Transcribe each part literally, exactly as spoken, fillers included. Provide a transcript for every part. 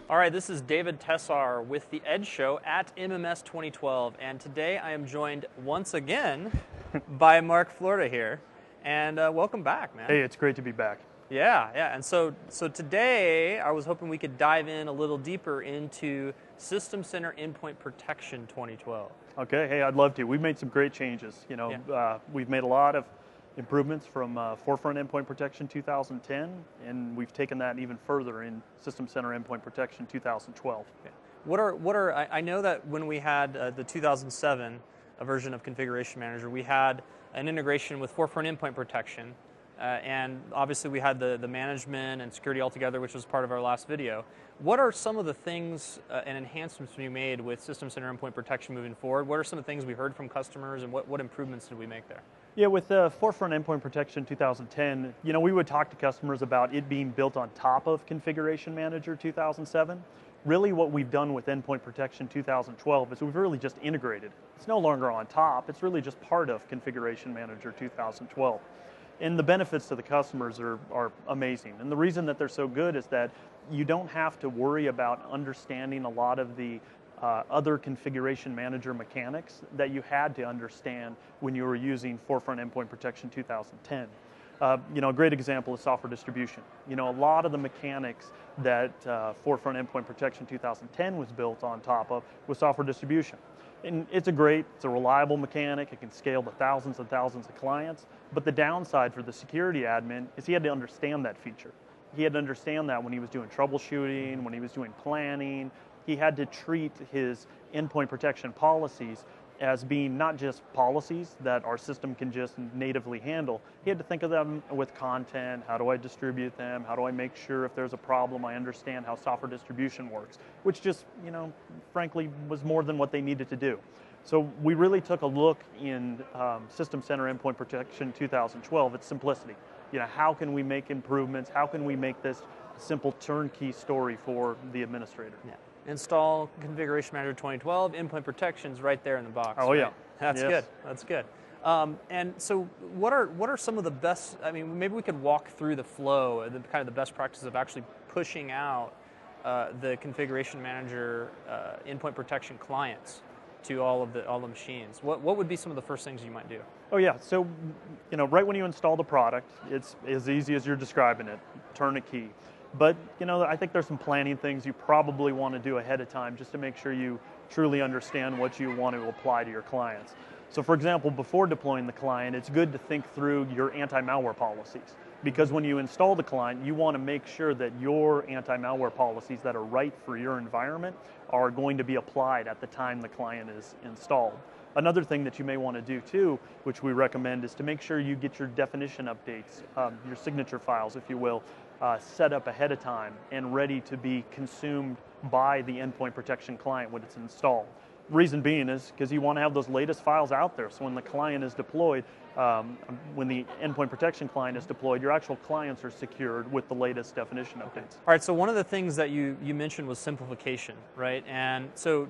All right, this is David Tessar with the Edge Show at M M S twenty twelve, and today I am joined once again by Mark Florida here, and uh, welcome back, man. Hey, it's great to be back. Yeah, yeah, and so so today I was hoping we could dive in a little deeper into System Center Endpoint Protection twenty twelve. Okay, hey, I'd love to. We've made some great changes. You know, Yeah. uh, we've made a lot of improvements from uh, Forefront Endpoint Protection two thousand ten, and we've taken that even further in System Center Endpoint Protection two thousand twelve. Okay. What are what are I, I know that when we had uh, the two thousand seven a version of Configuration Manager, we had an integration with Forefront Endpoint Protection, uh, and obviously we had the the management and security altogether, which was part of our last video. What are some of the things uh, and enhancements we made with System Center Endpoint Protection moving forward? What are some of the things we heard from customers, and what what improvements did we make there? Yeah, with uh, Forefront Endpoint Protection two thousand ten, you know, we would talk to customers about it being built on top of Configuration Manager two thousand seven. Really what we've done with Endpoint Protection two thousand twelve is we've really just integrated. It's no longer on top, it's really just part of Configuration Manager two thousand twelve. And the benefits to the customers are, are amazing. And the reason that they're so good is that you don't have to worry about understanding a lot of the Uh, other configuration manager mechanics that you had to understand when you were using Forefront Endpoint Protection two thousand ten. Uh, you know, a great example is software distribution. You know, a lot of the mechanics that uh, Forefront Endpoint Protection two thousand ten was built on top of was software distribution. And it's a great, it's a reliable mechanic, it can scale to thousands and thousands of clients, but the downside for the security admin is he had to understand that feature. He had to understand that when he was doing troubleshooting, when he was doing planning. He had to treat his endpoint protection policies as being not just policies that our system can just natively handle. He had to think of them with content. How do I distribute them? How do I make sure if there's a problem I understand how software distribution works? Which just, you know, frankly was more than what they needed to do. So we really took a look in um, System Center Endpoint Protection two thousand twelve at simplicity. You know, how can we make improvements? How can we make this a simple turnkey story for the administrator? Yeah. Install Configuration Manager twenty twelve, Endpoint Protection's right there in the box. Oh, right? yeah. That's Yes. good. That's good. Um, and so, what are what are some of the best? I mean, maybe we could walk through the flow, the kind of the best practices of actually pushing out uh, the Configuration Manager uh, Endpoint Protection clients to all of the all the machines. What what would be some of the first things you might do? Oh yeah. So, you know, right when you install the product, it's as easy as you're describing it. Turn a key. But, you know, I think there's some planning things you probably want to do ahead of time just to make sure you truly understand what you want to apply to your clients. So, for example, before deploying the client, it's good to think through your anti-malware policies. Because when you install the client, you want to make sure that your anti-malware policies that are right for your environment are going to be applied at the time the client is installed. Another thing that you may want to do too, which we recommend, is to make sure you get your definition updates, um, your signature files, if you will, uh, set up ahead of time and ready to be consumed by the endpoint protection client when it's installed. Reason being is because you want to have those latest files out there, so when the client is deployed, um, when the endpoint protection client is deployed, your actual clients are secured with the latest definition updates. All right. So one of the things that you you mentioned was simplification, right? And so,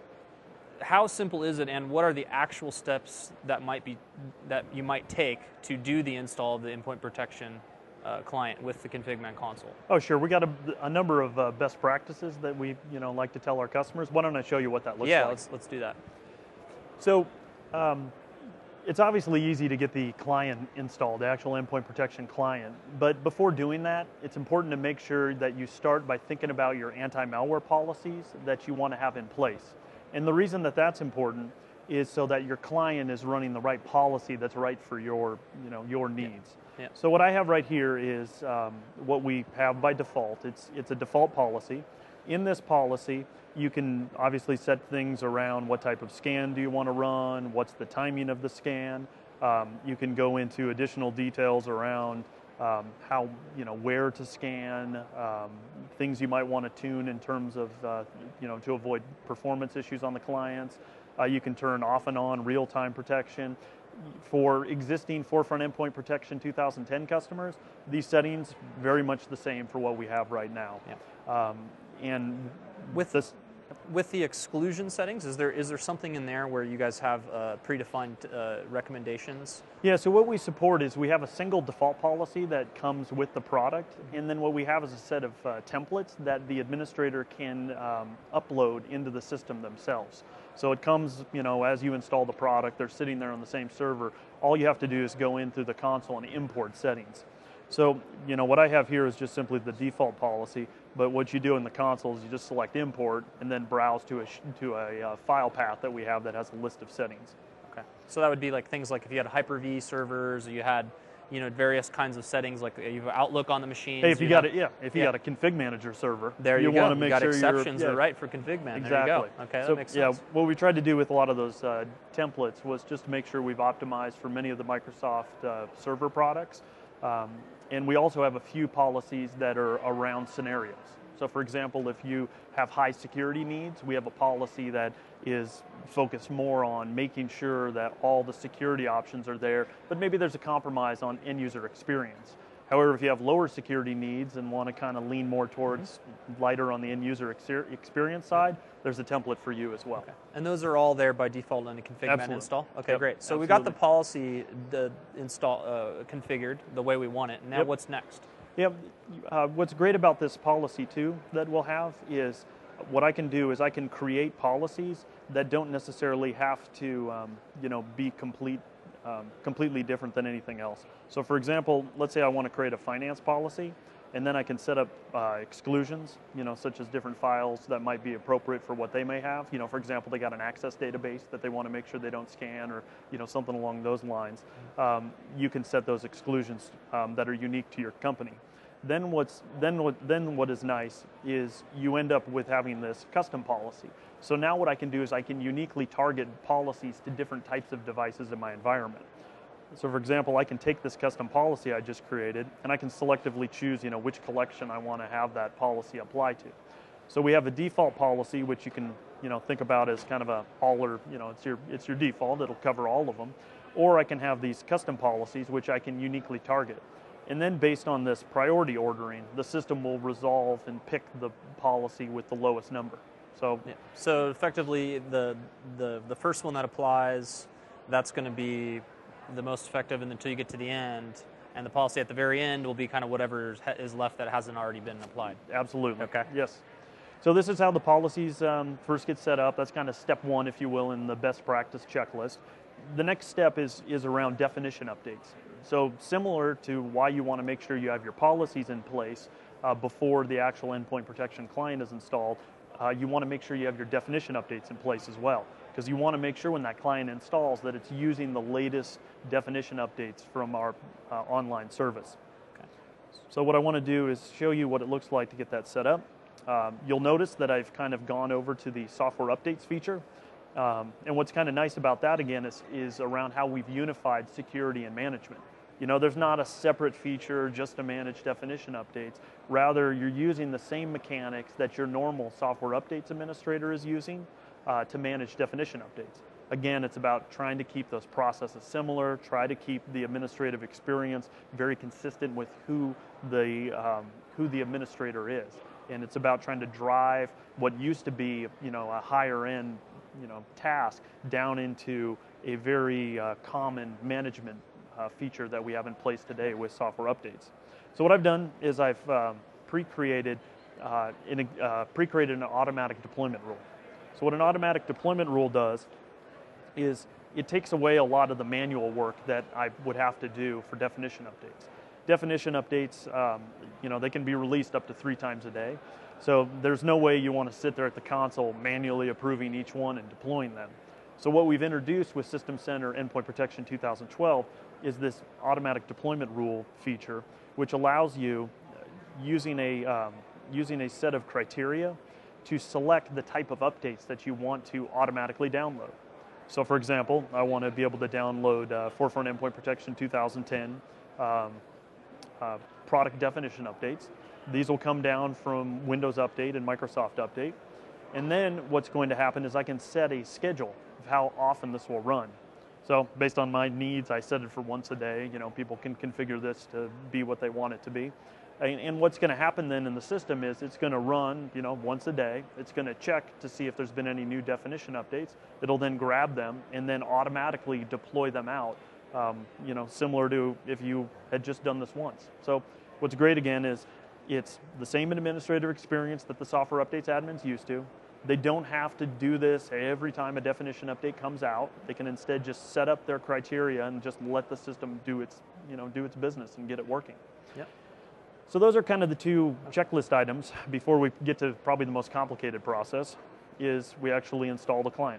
how simple is it, and what are the actual steps that might be that you might take to do the install of the endpoint protection uh, client with the ConfigMan console? Oh, sure. We got a, a number of uh, best practices that we, you know, like to tell our customers. Why don't I show you what that looks yeah, like? let's let's do that. So, um, it's obviously easy to get the client installed, the actual endpoint protection client. But before doing that, it's important to make sure that you start by thinking about your anti-malware policies that you want to have in place. And the reason that that's important is so that your client is running the right policy that's right for your, you know, your needs. Yeah. Yeah. So what I have right here is um, what we have by default. It's it's a default policy. In this policy, you can obviously set things around what type of scan do you want to run, what's the timing of the scan. Um, you can go into additional details around um, how, you know, where to scan, um, things you might want to tune in terms of, uh, you know, to avoid performance issues on the clients. Uh, you can turn off and on real-time protection. For existing Forefront Endpoint Protection two thousand ten customers, these settings very much the same for what we have right now. Yeah. Um, and With this, with the exclusion settings, is there is there something in there where you guys have uh, predefined uh, recommendations? Yeah, so what we support is we have a single default policy that comes with the product, and then what we have is a set of uh, templates that the administrator can um, upload into the system themselves. So it comes, you know, as you install the product, they're sitting there on the same server. All you have to do is go in through the console and import settings. So, you know, what I have here is just simply the default policy, but what you do in the console is you just select import and then browse to a, to a uh, file path that we have that has a list of settings. Okay. So that would be like things like if you had Hyper-V servers, or you had, you know, various kinds of settings, like you have Outlook on the machine. Hey, if you, you got have, it, yeah, if you yeah. got a config manager server, there you, you go. want to make you got sure exceptions you're, are yeah, right for config man. Exactly. There you go. Okay, so, that makes sense. Yeah, what we tried to do with a lot of those uh, templates was just to make sure we've optimized for many of the Microsoft uh, server products. Um, and we also have a few policies that are around scenarios. So for example, if you have high security needs, we have a policy that is focused more on making sure that all the security options are there, but maybe there's a compromise on end user experience. However, if you have lower security needs and want to kind of lean more towards lighter on the end user experience side, there's a template for you as well. Okay. And those are all there by default in the config man Absolutely. install? Okay, Yep, great. So absolutely. we got the policy the install uh, configured the way we want it. Now Yep. what's next? Yeah, uh, what's great about this policy too that we'll have is what I can do is I can create policies that don't necessarily have to, um, you know, be complete, um, completely different than anything else. So for example, let's say I want to create a finance policy, and then I can set up uh, exclusions, you know, such as different files that might be appropriate for what they may have. You know, for example, they got an access database that they want to make sure they don't scan, or, you know, something along those lines. Um, you can set those exclusions um, that are unique to your company. Then what's then what then what is nice is you end up with having this custom policy. So now what I can do is I can uniquely target policies to different types of devices in my environment. So for example, I can take this custom policy I just created and I can selectively choose, you know, which collection I want to have that policy apply to. So we have a default policy which you can, you know, think about as kind of a all or, you know, it's your it's your default, it'll cover all of them. Or I can have these custom policies which I can uniquely target. And then based on this priority ordering, the system will resolve and pick the policy with the lowest number. So, yeah. So effectively, the, the, the first one that applies, that's going to be the most effective until you get to the end. And the policy at the very end will be kind of whatever is left that hasn't already been applied. Absolutely. Okay. Yes. So this is how the policies um, first get set up. That's kind of step one, if you will, in the best practice checklist. The next step is, is around definition updates. So similar to why you want to make sure you have your policies in place uh, before the actual endpoint protection client is installed, uh, you want to make sure you have your definition updates in place as well. Because you want to make sure when that client installs that it's using the latest definition updates from our uh, online service. Okay. So what I want to do is show you what it looks like to get that set up. Um, you'll notice that I've kind of gone over to the software updates feature. Um, and what's kind of nice about that, again, is, is around how we've unified security and management. You know, there's not a separate feature just to manage definition updates. Rather, you're using the same mechanics that your normal software updates administrator is using uh, to manage definition updates. Again, it's about trying to keep those processes similar, try to keep the administrative experience very consistent with who the, um, who the administrator is. And it's about trying to drive what used to be, you know, a higher end, you know, task down into a very uh, common management uh, feature that we have in place today with software updates. So what I've done is I've um, pre-created uh, in a, uh, pre-created an automatic deployment rule. So what an automatic deployment rule does is it takes away a lot of the manual work that I would have to do for definition updates. Definition updates, um, you know, they can be released up to three times a day. So there's no way you want to sit there at the console manually approving each one and deploying them. So what we've introduced with System Center Endpoint Protection two thousand twelve is this automatic deployment rule feature, which allows you, using a, um, using a set of criteria, to select the type of updates that you want to automatically download. So for example, I want to be able to download uh, Forefront Endpoint Protection two thousand ten um, uh, product definition updates. These will come down from Windows Update and Microsoft Update. And then what's going to happen is I can set a schedule of how often this will run. So based on my needs, I set it for once a day. You know, people can configure this to be what they want it to be. And, and what's going to happen then in the system is it's going to run, you know, once a day. It's going to check to see if there's been any new definition updates. It'll then grab them and then automatically deploy them out, um, you know, similar to if you had just done this once. So what's great again is it's the same administrative experience that the software updates admins used to. They don't have to do this every time a definition update comes out. They can instead just set up their criteria and just let the system do its, you know, do its business and get it working. Yep. So those are kind of the two checklist items before we get to probably the most complicated process, is we actually install the client.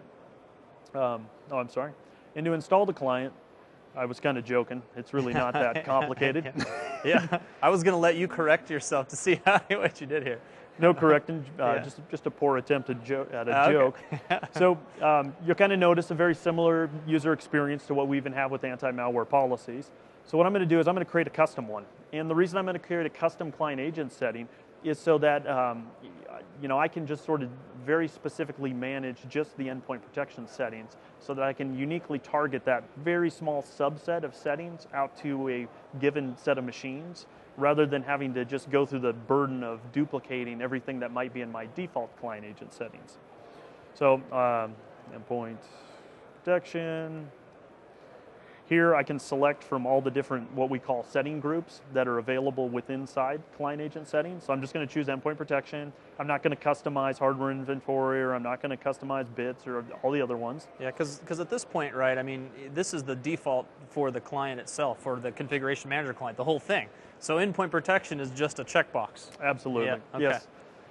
Um, oh, I'm sorry. And to install the client, I was kind of joking. It's really not that complicated. Yeah, I was going to let you correct yourself to see how, what you did here. No correcting, uh, Yeah. just just a poor attempt at, jo- at a Uh, joke. okay. So um, you'll kind of notice a very similar user experience to what we even have with anti-malware policies. So what I'm going to do is I'm going to create a custom one. And the reason I'm going to create a custom client agent setting is so that um, you know, I can just sort of very specifically manage just the endpoint protection settings so that I can uniquely target that very small subset of settings out to a given set of machines, rather than having to just go through the burden of duplicating everything that might be in my default client agent settings. So um, endpoint protection. Here I can select from all the different what we call setting groups that are available within inside client agent settings. So I'm just going to choose endpoint protection. I'm not going to customize hardware inventory, or I'm not going to customize bits or all the other ones. Yeah, because at this point, right, I mean, this is the default for the client itself, for the configuration manager client, the whole thing. So endpoint protection is just a checkbox. Absolutely. Yeah, okay. Yes.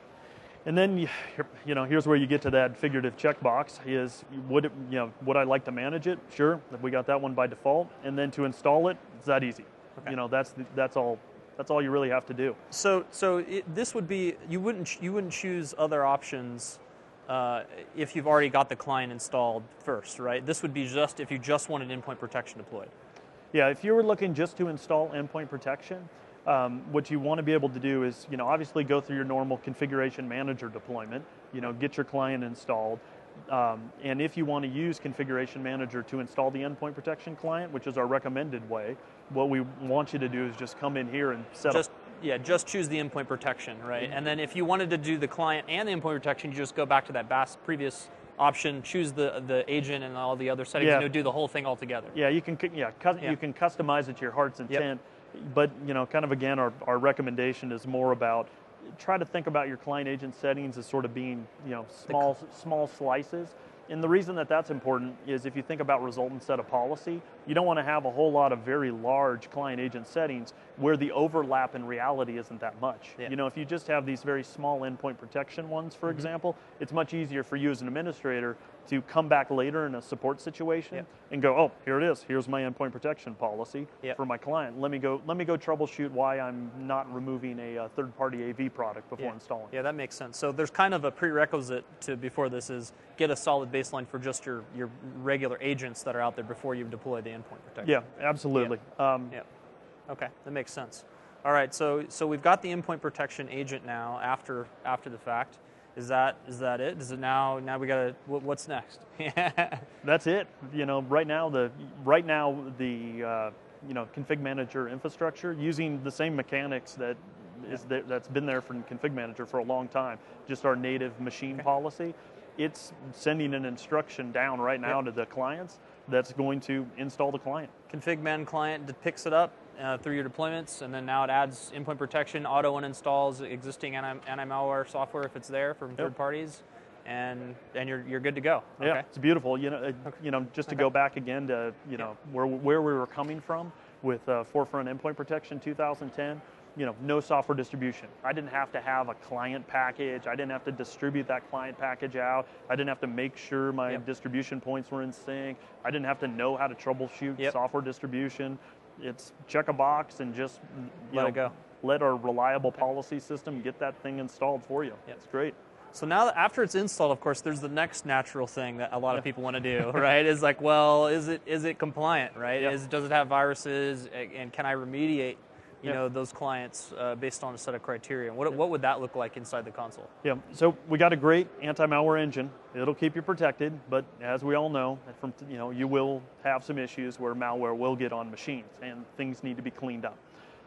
And then, you you know, here's where you get to that figurative checkbox is, would it, you know, would I like to manage it? Sure, we got that one by default. And then to install it, it's that easy. Okay. You know, that's the, that's all that's all you really have to do. So, so it, this would be, you wouldn't you wouldn't choose other options uh, if you've already got the client installed first, right? This would be just if you just wanted endpoint protection deployed. Yeah, if you were looking just to install endpoint protection, um, what you want to be able to do is, you know, obviously go through your normal configuration manager deployment, you know, get your client installed. Um, and if you want to use Configuration Manager to install the endpoint protection client, which is our recommended way, what we want you to do is just come in here and set Just up. yeah, just choose the endpoint protection, right? And then if you wanted to do the client and the endpoint protection, you just go back to that B A S previous option, choose the the agent and all the other settings, Yeah. and it'll do the whole thing all together. Yeah, you can yeah, cu- Yeah. you can customize it to your heart's Yep. intent. But, you know, kind of again, our, our recommendation is more about try to think about your client agent settings as sort of being, you know, small small slices. And the reason that that's important is if you think about resultant set of policy, you don't want to have a whole lot of very large client agent settings where the overlap in reality isn't that much. Yeah. You know, if you just have these very small endpoint protection ones, for Mm-hmm. example, it's much easier for you as an administrator to come back later in a support situation Yep. and go, oh, here it is. Here's my endpoint protection policy Yep. for my client. Let me go. Let me go troubleshoot why I'm not removing a uh, third-party A V product before Yeah. installing. Yeah, that makes sense. So there's kind of a prerequisite to before this is get a solid baseline for just your, your regular agents that are out there before you deploy the endpoint protection. Yeah, absolutely. Um, Yeah. Okay, that makes sense. All right, so so we've got the endpoint protection agent now after after the fact. Is that is that it? Is it now now we got to what, what's next? That's it. You know, right now the right now the uh, you know config manager infrastructure using the same mechanics that is there, that's been there for config manager for a long time. Just our native machine Okay. policy. It's sending an instruction down right now Yep. to the clients that's going to install the client. Config man client that picks it up uh, through your deployments, and then now it adds endpoint protection, auto uninstalls existing anti- anti-malware software if it's there from third parties, and and you're you're good to go. Yeah, Okay. it's beautiful. You know, uh, you know, just to Okay. go back again to you know where where we were coming from with uh, Forefront Endpoint Protection two thousand ten. You know, no software distribution. I didn't have to have a client package. I didn't have to distribute that client package out. I didn't have to make sure my Yep. distribution points were in sync. I didn't have to know how to troubleshoot Yep. software distribution. It's check a box and just you Let know, it go. let our reliable policy system get that thing installed for you. Yep. It's great. So now that after it's installed, of course, there's the next natural thing that a lot of people want to do, right? Is like, well, is it is it compliant, right? Yeah. Is does it have viruses, a- and can I remediate, you Yeah. know, those clients uh, based on a set of criteria? What what would that look like inside the console? Yeah, so we got a great anti-malware engine. It'll keep you protected, but as we all know, from you know, you will have some issues where malware will get on machines and things need to be cleaned up.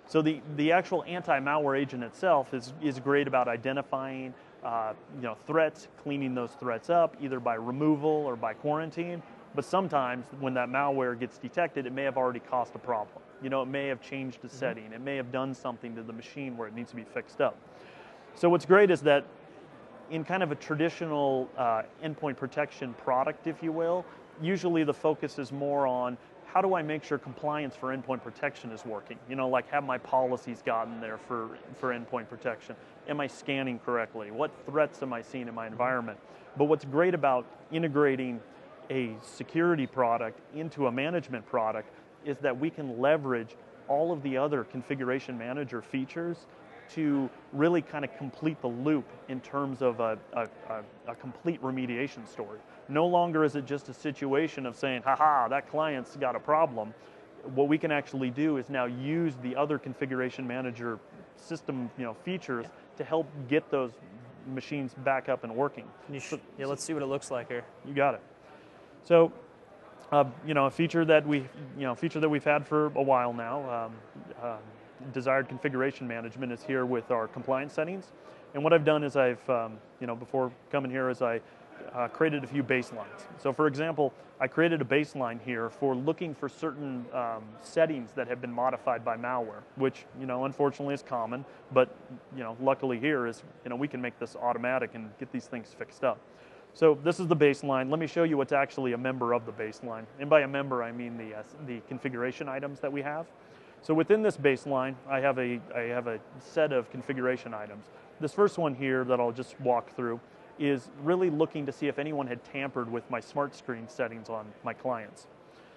So the, the actual anti-malware agent itself is, is great about identifying uh, you know, threats, cleaning those threats up, either by removal or by quarantine. But sometimes when that malware gets detected, it may have already caused a problem. You know, it may have changed a setting. Mm-hmm. It may have done something to the machine where it needs to be fixed up. So what's great is that in kind of a traditional uh, endpoint protection product, if you will, usually the focus is more on how do I make sure compliance for endpoint protection is working? You know, like have my policies gotten there for, for endpoint protection? Am I scanning correctly? What threats am I seeing in my environment? But what's great about integrating a security product into a management product is that we can leverage all of the other configuration manager features to really kind of complete the loop in terms of a, a, a, a complete remediation story. No longer is it just a situation of saying, haha, that client's got a problem. What we can actually do is now use the other configuration manager system, you know, features yeah. to help get those machines back up and working. You sh- yeah, let's see what it looks like here. You got it. So, uh, you know, a feature that we, you know, feature that we've had for a while now. Um, uh, Desired configuration management is here with our compliance settings, and what I've done is I've, um, you know, before coming here, is I uh, created a few baselines. So, for example, I created a baseline here for looking for certain um, settings that have been modified by malware, which, you know, unfortunately is common, but, you know, luckily here is, you know, we can make this automatic and get these things fixed up. So this is the baseline. Let me show you what's actually a member of the baseline, and by a member I mean the uh, the configuration items that we have. So within this baseline, I have a I have a set of configuration items. This first one here that I'll just walk through is really looking to see if anyone had tampered with my smart screen settings on my clients.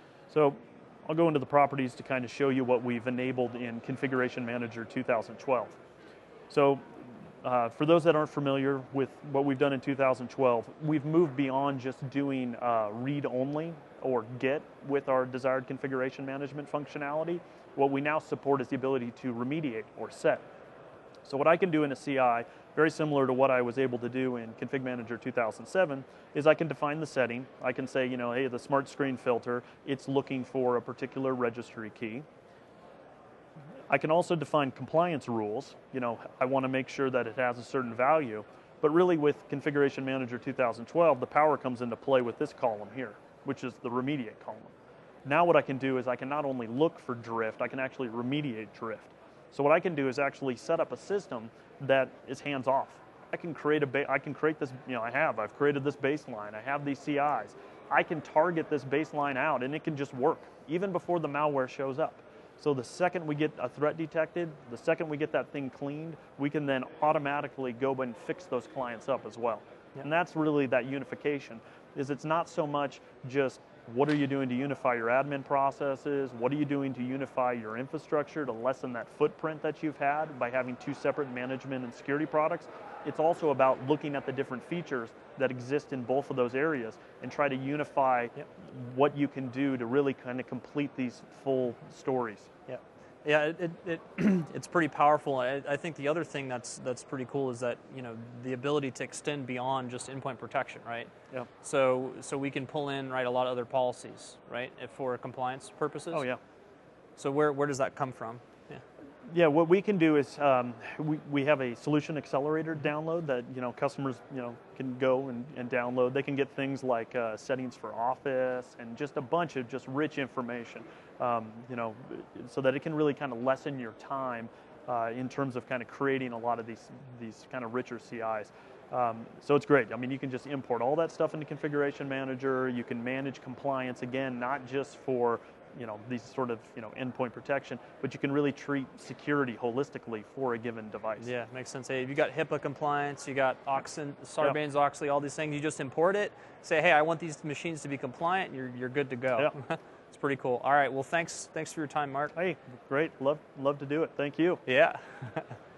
So I'll go into the properties to kind of show you what we've enabled in Configuration Manager two thousand twelve. So uh, for those that aren't familiar with what we've done in two thousand twelve, we've moved beyond just doing uh, read-only or get with our desired configuration management functionality. What we now support is the ability to remediate or set. So what I can do in a C I, very similar to what I was able to do in Config Manager two thousand seven, is I can define the setting. I can say, you know, hey, the smart screen filter, it's looking for a particular registry key. I can also define compliance rules. You know, I want to make sure that it has a certain value. But really with Configuration Manager two thousand twelve, the power comes into play with this column here, which is the remediate column. Now what I can do is I can not only look for drift, I can actually remediate drift. So what I can do is actually set up a system that is hands-off. I can create a ba- I can create this, you know, I have, I've created this baseline, I have these C Is. I can target this baseline out and it can just work, even before the malware shows up. So the second we get a threat detected, the second we get that thing cleaned, we can then automatically go and fix those clients up as well. Yep. And that's really that unification, is it's not so much just what are you doing to unify your admin processes? What are you doing to unify your infrastructure to lessen that footprint that you've had by having two separate management and security products? It's also about looking at the different features that exist in both of those areas and try to unify yep. what you can do to really kind of complete these full stories. Yeah, yeah, it, it, it it's pretty powerful. I, I think the other thing that's that's pretty cool is that, you know, the ability to extend beyond just endpoint protection, right? Yeah. So so we can pull in, right, a lot of other policies, right, if for compliance purposes. Oh yeah. So where where does that come from? Yeah. Yeah, what we can do is um, we, we have a solution accelerator download that, you know, customers, you know, can go and, and download. They can get things like uh, settings for Office and just a bunch of just rich information, um, you know, so that it can really kind of lessen your time uh, in terms of kind of creating a lot of these these kind of richer C Is. Um, so it's great. I mean, you can just import all that stuff into Configuration Manager. You can manage compliance, again, not just for, you know, these sort of, you know, endpoint protection, but you can really treat security holistically for a given device. Yeah, makes sense. Hey, you got HIPAA compliance, you got Oxen, Sarbanes-Oxley, all these things. You just import it, say, hey, I want these machines to be compliant, and you're, you're good to go. Yeah. It's pretty cool. All right, well, thanks, thanks for your time, Mark. Hey, great. Love, love to do it. Thank you. Yeah.